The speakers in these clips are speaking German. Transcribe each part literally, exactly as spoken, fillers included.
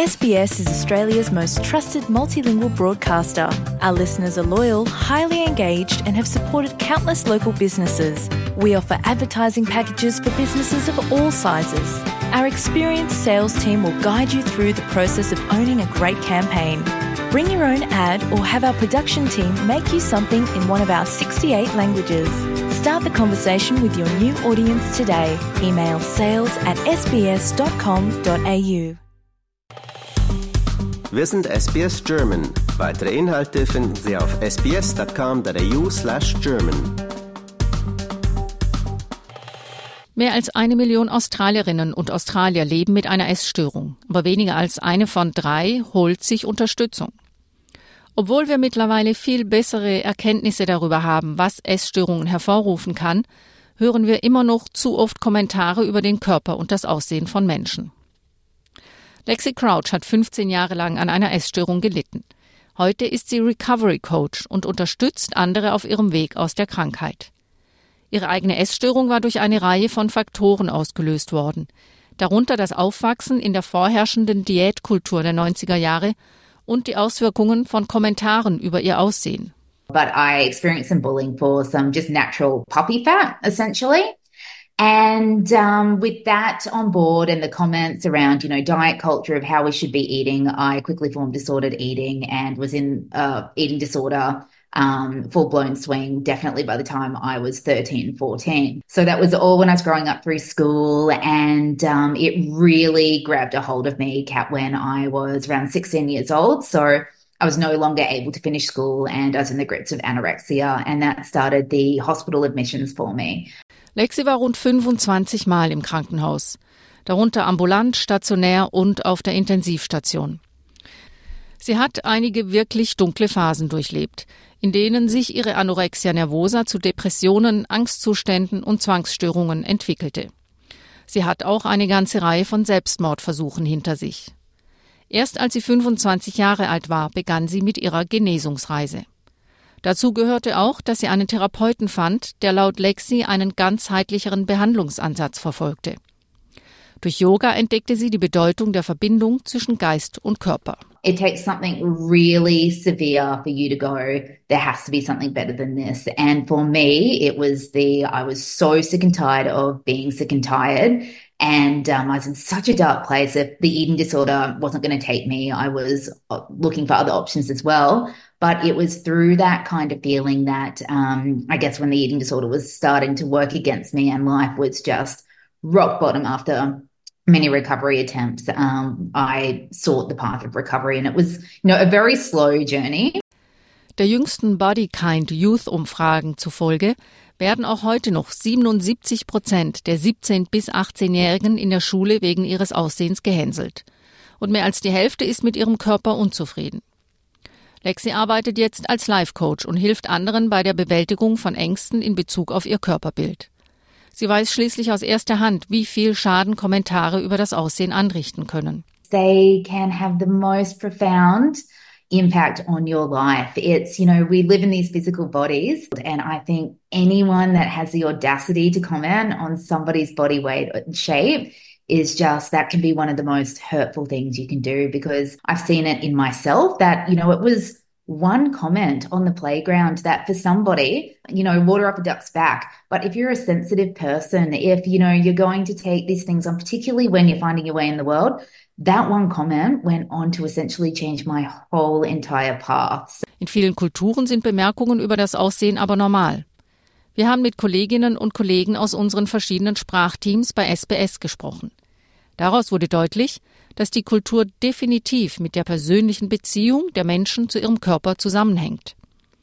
S B S is Australia's most trusted multilingual broadcaster. Our listeners are loyal, highly engaged, and have supported countless local businesses. We offer advertising packages for businesses of all sizes. Our experienced sales team will guide you through the process of owning a great campaign. Bring your own ad or have our production team make you something in one of our sixty-eight languages. Start the conversation with your new audience today. Email sales at s b s dot com dot a u. Wir sind S B S German. Weitere Inhalte finden Sie auf s b s dot com dot a u slash German. Mehr als eine Million Australierinnen und Australier leben mit einer Essstörung, aber weniger als eine von drei holt sich Unterstützung. Obwohl wir mittlerweile viel bessere Erkenntnisse darüber haben, was Essstörungen hervorrufen kann, hören wir immer noch zu oft Kommentare über den Körper und das Aussehen von Menschen. Lexi Crouch hat fünfzehn Jahre lang an einer Essstörung gelitten. Heute ist sie Recovery Coach und unterstützt andere auf ihrem Weg aus der Krankheit. Ihre eigene Essstörung war durch eine Reihe von Faktoren ausgelöst worden, darunter das Aufwachsen in der vorherrschenden Diätkultur der neunziger Jahre und die Auswirkungen von Kommentaren über ihr Aussehen. But I experienced some bullying for some just natural puppy fat, essentially. And um, with that on board and the comments around, you know, diet culture of how we should be eating, I quickly formed disordered eating and was in uh, eating disorder, um, full-blown swing, definitely by the time I was thirteen, fourteen. So that was all when I was growing up through school, and um, it really grabbed a hold of me when I was around sixteen years old. So I was no longer able to finish school and I was in the grips of anorexia, and that started the hospital admissions for me. Lexi war rund fünfundzwanzig Mal im Krankenhaus, darunter ambulant, stationär und auf der Intensivstation. Sie hat einige wirklich dunkle Phasen durchlebt, in denen sich ihre Anorexia nervosa zu Depressionen, Angstzuständen und Zwangsstörungen entwickelte. Sie hat auch eine ganze Reihe von Selbstmordversuchen hinter sich. Erst als sie fünfundzwanzig Jahre alt war, begann sie mit ihrer Genesungsreise. Dazu gehörte auch, dass sie einen Therapeuten fand, der laut Lexi einen ganzheitlicheren Behandlungsansatz verfolgte. Durch Yoga entdeckte sie die Bedeutung der Verbindung zwischen Geist und Körper. It takes something really severe for you to go, there has to be something better than this. And for me, it was the, I was so sick and tired of being sick and tired. And um, I was in such a dark place. If the eating disorder wasn't going to take me, I was looking for other options as well. But it was through that kind of feeling that um, I guess when the eating disorder was starting to work against me and life was just rock bottom after many recovery attempts, um, I sought the path of recovery. And it was, you know, a very slow journey. Der jüngsten Bodykind Youth-Umfragen zufolge werden auch heute noch siebenundsiebzig Prozent der siebzehn- bis achtzehnjährigen in der Schule wegen ihres Aussehens gehänselt. Und mehr als die Hälfte ist mit ihrem Körper unzufrieden. Lexi arbeitet jetzt als Life-Coach und hilft anderen bei der Bewältigung von Ängsten in Bezug auf ihr Körperbild. Sie weiß schließlich aus erster Hand, wie viel Schaden Kommentare über das Aussehen anrichten können. They can have the most profound impact on your life. It's, you know, we live in these physical bodies, and I think anyone that has the audacity to comment on somebody's body weight and shape is just, that can be one of the most hurtful things you can do, because I've seen it in myself that, you know, it was one comment on the playground that for somebody, you know, water up a duck's back. But if you're a sensitive person, if, you know, you're going to take these things on, particularly when you're finding your way in the world, that one comment went on to essentially change my whole entire path. In vielen Kulturen sind Bemerkungen über das Aussehen aber normal. Wir haben mit Kolleginnen und Kollegen aus unseren verschiedenen Sprachteams bei S B S gesprochen. Daraus wurde deutlich, dass die Kultur definitiv mit der persönlichen Beziehung der Menschen zu ihrem Körper zusammenhängt.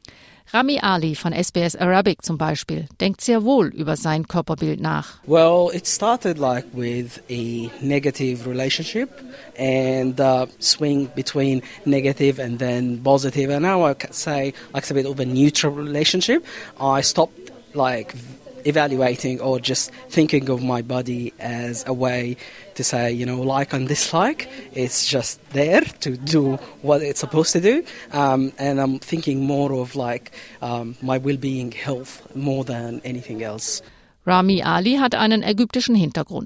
Rami Ali von S B S Arabic zum Beispiel denkt sehr wohl über sein Körperbild nach. Well, it started like with a negative relationship and uh, swing between negative and then positive. And now I can say like it's a bit of a neutral relationship. I stopped like evaluating or just thinking of my body as a way to say, you know, like and dislike. It's just there to do what it's supposed to do. Um, and I'm thinking more of like um, my well-being, health, more than anything else. Rami Ali hat einen ägyptischen Hintergrund.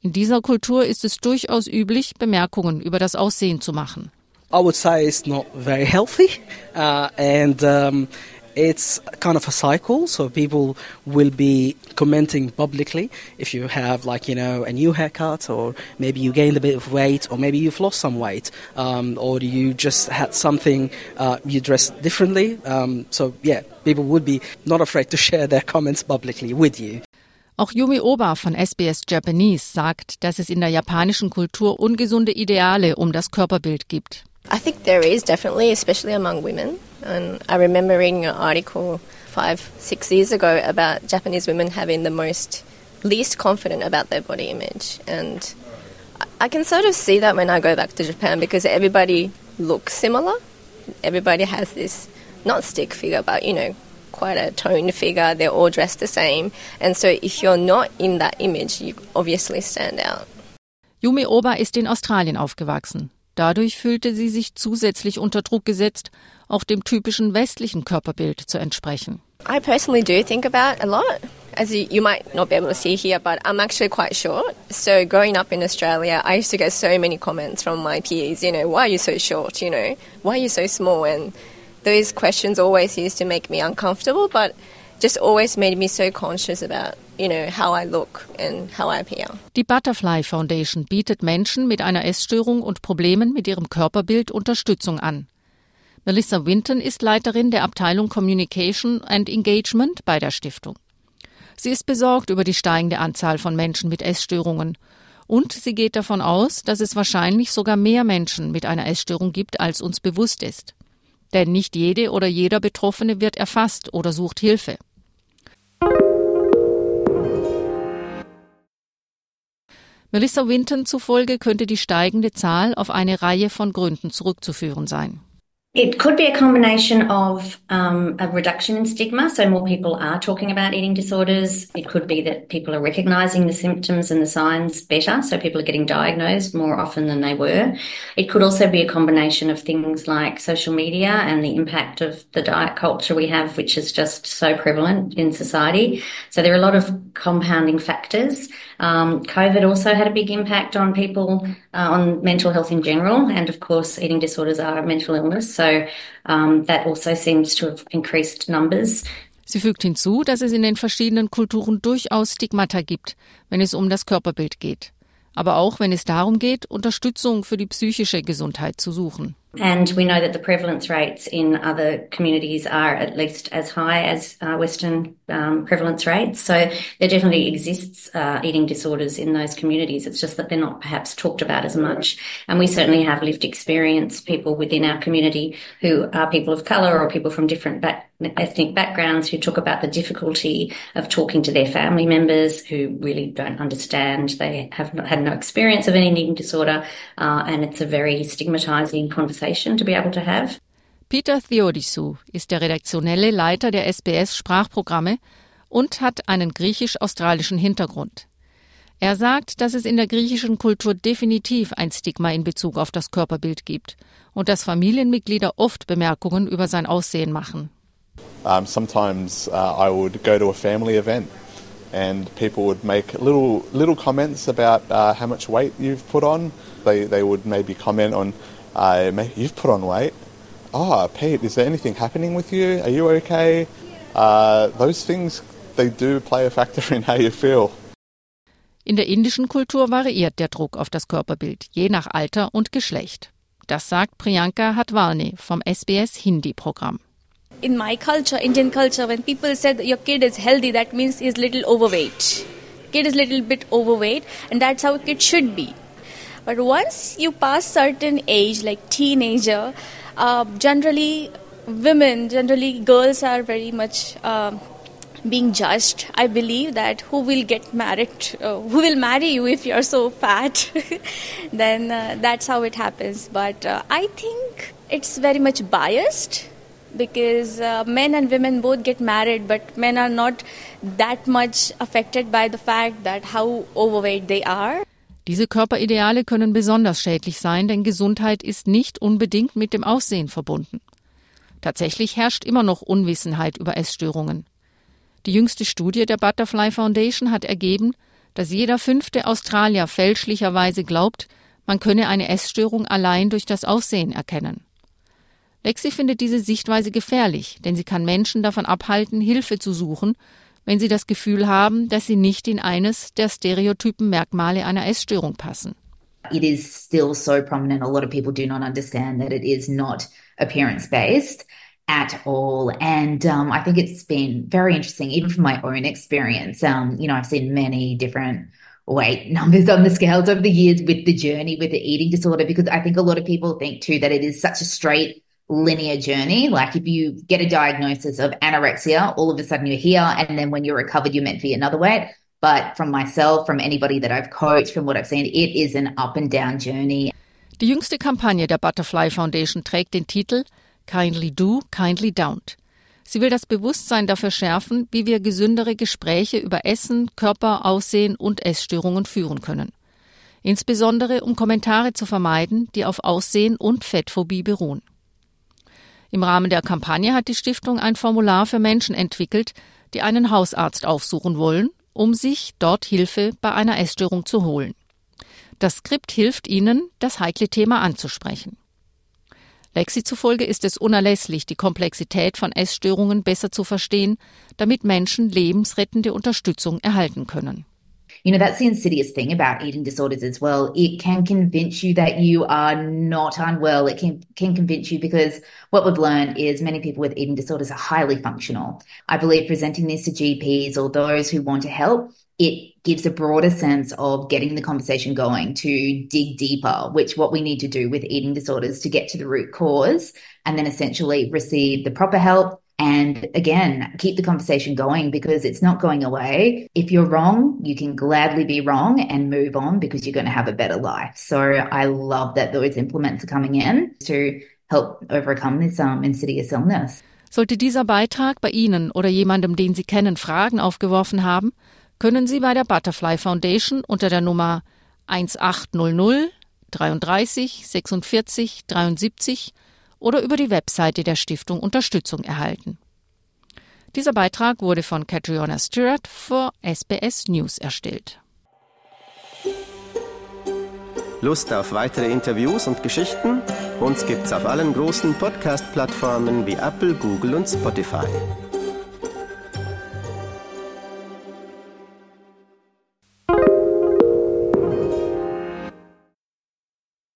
In dieser Kultur ist es durchaus üblich, Bemerkungen über das Aussehen zu machen. I would say it's not very healthy, uh, and um, it's kind of a cycle. So people will be commenting publicly if you have, like, you know, a new haircut, or maybe you gained a bit of weight, or maybe you've lost some weight, um, or you just had something, uh, you dressed differently. Um, so yeah, people would be not afraid to share their comments publicly with you. Auch Yumi Oba von S B S Japanese sagt, dass es in der japanischen Kultur ungesunde Ideale um das Körperbild gibt. I think there is definitely, especially among women. And I remember reading an article five, six years ago about Japanese women having the most least confident about their body image. And I can sort of see that when I go back to Japan, because everybody looks similar. Everybody has this, not stick figure, but, you know, quite a toned figure. They're all dressed the same. And so if you're not in that image, you obviously stand out. Yumi Oba ist in Australien aufgewachsen. Dadurch fühlte sie sich zusätzlich unter Druck gesetzt, auch dem typischen westlichen Körperbild zu entsprechen. I personally do think about a lot. As you, you might not be able to see here, but I'm actually quite short. So growing up in Australia, I used to get so many comments from my peers, you know, why are you so short, you know, why are you so small? And those questions always used to make me uncomfortable, but just always made me so conscious about, you know, how I look and how I appear. Die Butterfly Foundation bietet Menschen mit einer Essstörung und Problemen mit ihrem Körperbild Unterstützung an. Melissa Winton ist Leiterin der Abteilung Communication and Engagement bei der Stiftung. Sie ist besorgt über die steigende Anzahl von Menschen mit Essstörungen und sie geht davon aus, dass es wahrscheinlich sogar mehr Menschen mit einer Essstörung gibt, als uns bewusst ist. Denn nicht jede oder jeder Betroffene wird erfasst oder sucht Hilfe. Melissa Winton zufolge könnte die steigende Zahl auf eine Reihe von Gründen zurückzuführen sein. It could be a combination of um, a reduction in stigma, so more people are talking about eating disorders. It could be that people are recognising the symptoms and the signs better, so people are getting diagnosed more often than they were. It could also be a combination of things like social media and the impact of the diet culture we have, which is just so prevalent in society. So there are a lot of compounding factors. Um, COVID also had a big impact on people, uh, on mental health in general, and of course eating disorders are a mental illness. So So um, that also seems to have increased numbers. Sie fügt hinzu, dass es in den verschiedenen Kulturen durchaus Stigmata gibt, wenn es um das Körperbild geht. Aber auch wenn es darum geht, Unterstützung für die psychische Gesundheit zu suchen. And we know that the prevalence rates in other communities are at least as high as uh, Western um, prevalence rates. So there definitely exists uh, eating disorders in those communities. It's just that they're not perhaps talked about as much. And we certainly have lived experience, people within our community who are people of colour or people from different back, ethnic backgrounds who talk about the difficulty of talking to their family members who really don't understand. They have not, had no experience of any eating disorder, uh, and it's a very stigmatising conversation to be able to have. Peter Theodisou ist der redaktionelle Leiter der S B S-Sprachprogramme und hat einen griechisch-australischen Hintergrund. Er sagt, dass es in der griechischen Kultur definitiv ein Stigma in Bezug auf das Körperbild gibt und dass Familienmitglieder oft Bemerkungen über sein Aussehen machen. Um, sometimes uh, I would go to a family event and people would make little little comments about uh, how much weight you've put on. They they would maybe comment on, uh, you've put on weight. Oh, Pete, is there anything happening with you? Are you okay? Uh, those things, they do play a factor in how you feel. In der indischen Kultur variiert der Druck auf das Körperbild, je nach Alter und Geschlecht. Das sagt Priyanka Hatwalne vom S B S Hindi-Programm. In my culture, Indian culture, when people said your kid is healthy, that means he's little overweight. Kid is little bit overweight, and that's how a kid should be. But once you pass certain age, like teenager, uh, generally women, generally girls are very much uh, being judged. I believe that who will get married, uh, who will marry you if you're so fat, then uh, that's how it happens. But uh, I think it's very much biased. Because uh, men and women both get married, but men are not that much affected by the fact that how overweight they are. Diese Körperideale können besonders schädlich sein, denn Gesundheit ist nicht unbedingt mit dem Aussehen verbunden. Tatsächlich herrscht immer noch Unwissenheit über Essstörungen. Die jüngste Studie der Butterfly Foundation hat ergeben, dass jeder fünfte Australier fälschlicherweise glaubt, man könne eine Essstörung allein durch das Aussehen erkennen. Lexi findet diese Sichtweise gefährlich, denn sie kann Menschen davon abhalten, Hilfe zu suchen, wenn sie das Gefühl haben, dass sie nicht in eines der stereotypen Merkmale einer Essstörung passen. It is still so prominent. A lot of people do not understand that it is not appearance-based at all. And um, I think it's been very interesting, even from my own experience. Um, you know, I've seen many different weight numbers on the scales over the years with the journey with the eating disorder, because I think a lot of people think too that it is such a straight linear journey. Like if you get a diagnosis of anorexia, all of a sudden you're here, and then when you're recovered, you're meant to be another weight. But from myself, from anybody that I've coached, from what I've seen, it is an up and down journey. Die jüngste Kampagne der Butterfly Foundation trägt den Titel Kindly Do, Kindly Don't. Sie will das Bewusstsein dafür schärfen, wie wir gesündere Gespräche über Essen, Körper, Aussehen und Essstörungen führen können. Insbesondere um Kommentare zu vermeiden, die auf Aussehen und Fettphobie beruhen. Im Rahmen der Kampagne hat die Stiftung ein Formular für Menschen entwickelt, die einen Hausarzt aufsuchen wollen, um sich dort Hilfe bei einer Essstörung zu holen. Das Skript hilft ihnen, das heikle Thema anzusprechen. Lexi zufolge ist es unerlässlich, die Komplexität von Essstörungen besser zu verstehen, damit Menschen lebensrettende Unterstützung erhalten können. You know, that's the insidious thing about eating disorders as well. It can convince you that you are not unwell. It can, can convince you, because what we've learned is many people with eating disorders are highly functional. I believe presenting this to G Ps or those who want to help, it gives a broader sense of getting the conversation going, to dig deeper, which what we need to do with eating disorders to get to the root cause and then essentially receive the proper help. And again, keep the conversation going, because it's not going away. If you're wrong, you can gladly be wrong and move on, because you're going to have a better life. So I love that those implements are coming in to help overcome this um, insidious illness. Sollte dieser Beitrag bei Ihnen oder jemandem, den Sie kennen, Fragen aufgeworfen haben, können Sie bei der Butterfly Foundation unter der Nummer eins acht null null dreiunddreißig sechsundvierzig dreiundsiebzig oder über die Webseite der Stiftung Unterstützung erhalten. Dieser Beitrag wurde von Catriona Stewart für S B S News erstellt. Lust auf weitere Interviews und Geschichten? Uns gibt's auf allen großen Podcast-Plattformen wie Apple, Google und Spotify.